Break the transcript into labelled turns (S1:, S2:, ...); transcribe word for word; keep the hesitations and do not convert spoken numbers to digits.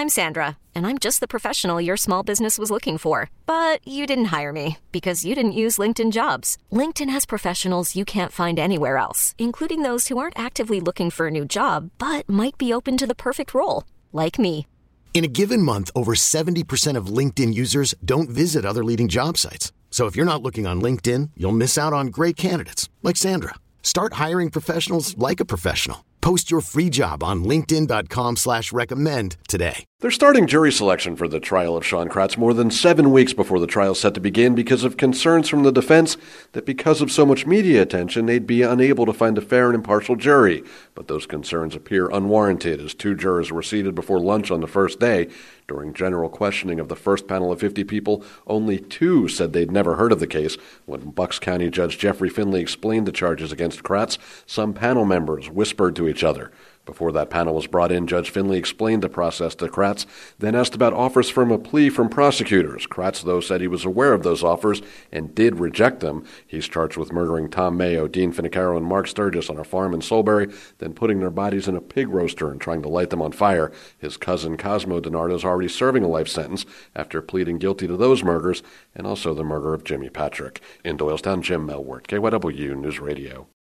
S1: I'm Sandra, and I'm just the professional your small business was looking for. But you didn't hire me because you didn't use LinkedIn Jobs. LinkedIn has professionals you can't find anywhere else, including those who aren't actively looking for a new job, but might be open to the perfect role, like me.
S2: In a given month, over seventy percent of LinkedIn users don't visit other leading job sites. So if you're not looking on LinkedIn, you'll miss out on great candidates like Sandra. Start hiring professionals like a professional. Post your free job on linkedin.com slash recommend today.
S3: They're starting jury selection for the trial of Sean Kratz more than seven weeks before the trial is set to begin because of concerns from the defense that because of so much media attention, they'd be unable to find a fair and impartial jury. But those concerns appear unwarranted as two jurors were seated before lunch on the first day. During general questioning of the first panel of fifty people, only two said they'd never heard of the case. When Bucks County Judge Jeffrey Finley explained the charges against Kratz, some panel members whispered to each other. Before that panel was brought in, Judge Finley explained the process to Kratz, then asked about offers from a plea from prosecutors. Kratz, though, said he was aware of those offers and did reject them. He's charged with murdering Tom Mayo, Dean Finicaro, and Mark Sturgis on a farm in Solbury, then putting their bodies in a pig roaster and trying to light them on fire. His cousin, Cosmo DiNardo, is already serving a life sentence after pleading guilty to those murders and also the murder of Jimmy Patrick. In Doylestown, Jim Melwert, K Y W News Radio.